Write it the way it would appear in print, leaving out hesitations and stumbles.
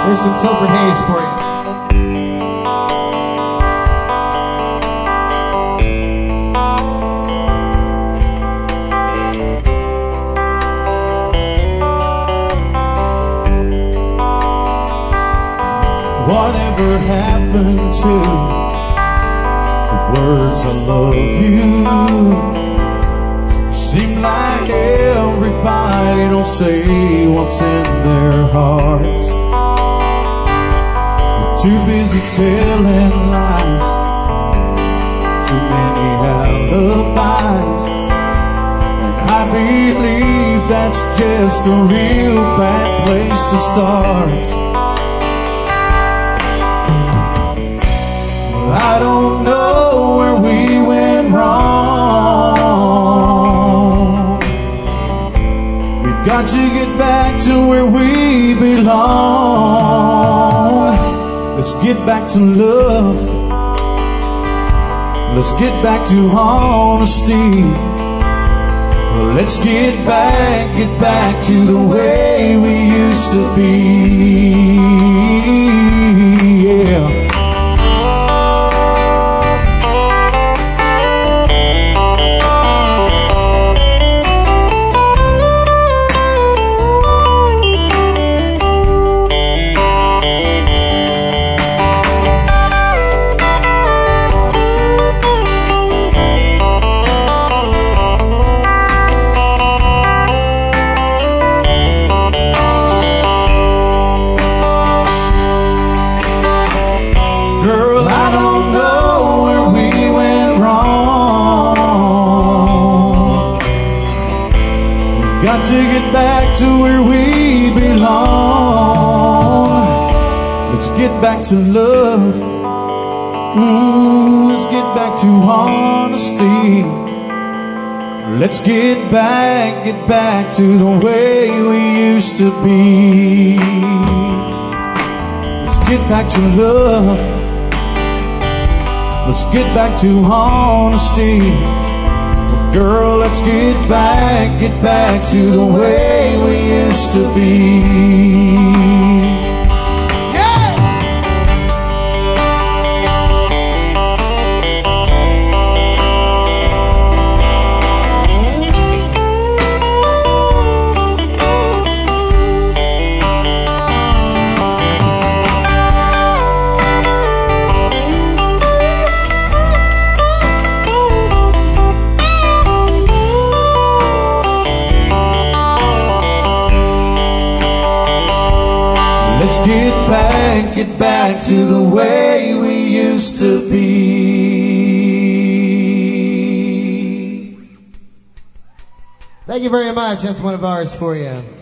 Here's some Topher Hayes for you. Whatever happened to the words I love you? Seem like everybody don't say what's in their hearts. They're too busy telling lies, too many alibis, and I believe that's just a real bad place to start. I don't know where we went wrong. We've got to get back to where we belong. Let's get back to love. Let's get back to honesty. Well, let's get back to the way we used to be. Yeah. Girl, I don't know where we went wrong. We've got to get back to where we belong. Let's get back to love. Let's get back to honesty. Let's get back to the way we used to be. Let's get back to love. Let's get back to honesty. Well, girl, let's get back to the way we used to be. Let's get back to the way we used to be. Thank you very much. That's one of ours for you.